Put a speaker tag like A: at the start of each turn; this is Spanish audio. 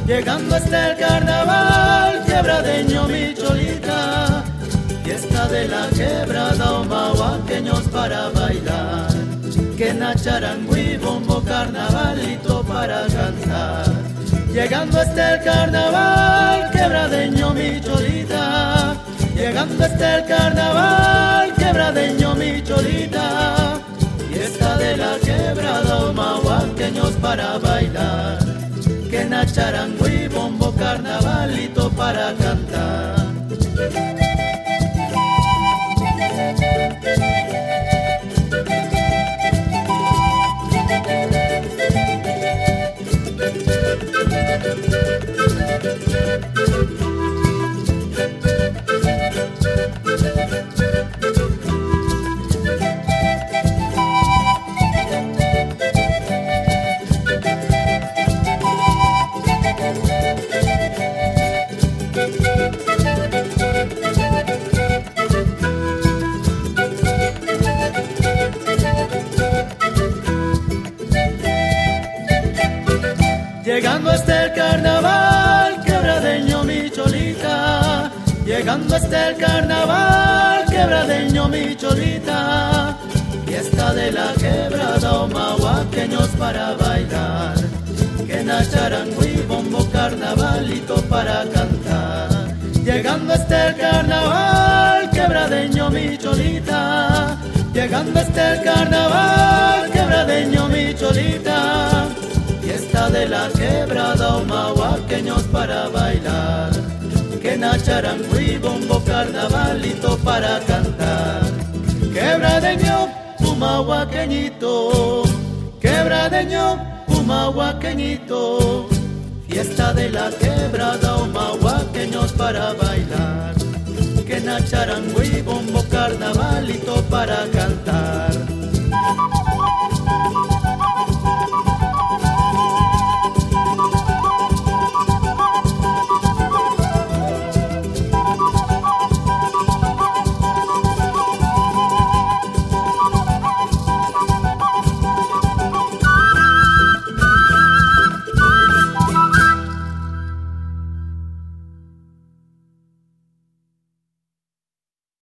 A: Llegando hasta el carnaval, quebradeño mi cholita, fiesta de la quebrada, omahuaqueños para bailar, que nacharango y bombo, carnavalito para cantar. Llegando hasta el carnaval, quebradeño mi cholita, llegando hasta el carnaval, quebradeño mi cholita, fiesta de la quebrada, omahuaqueños para bailar, que nacharango y bombo, carnavalito para cantar. Llegando hasta el carnaval, quebradeño mi cholita, llegando hasta el carnaval, quebradeño mi cholita, fiesta de la quebrada, omahuaqueños para bailar, que nacharango y bombo, carnavalito para cantar. Llegando hasta el carnaval, quebradeño mi cholita, llegando hasta el carnaval, quebradeño mi cholita, fiesta de la quebrada, omahuaqueños para bailar, que nacharango y bombo, carnavalito para cantar. Quebradeño, omahuaqueñito, quebradeño, omahuaqueñito, fiesta de la quebrada, omahuaqueños para bailar, que nacharango y bombo, carnavalito para cantar.